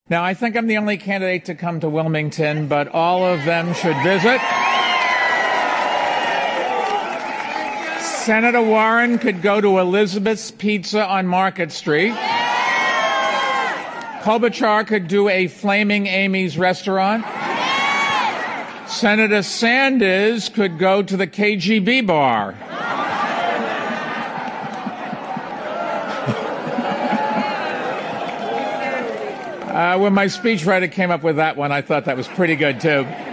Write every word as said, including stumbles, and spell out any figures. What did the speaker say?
Now, I think I'm the only candidate to come to Wilmington, but all of them should visit. Senator Warren could go to Elizabeth's Pizza on Market Street. Klobuchar could do a Flaming Amy's restaurant. Senator Sanders could go to the K G B bar. Uh, when my speechwriter came up with that one, I thought that was pretty good, too.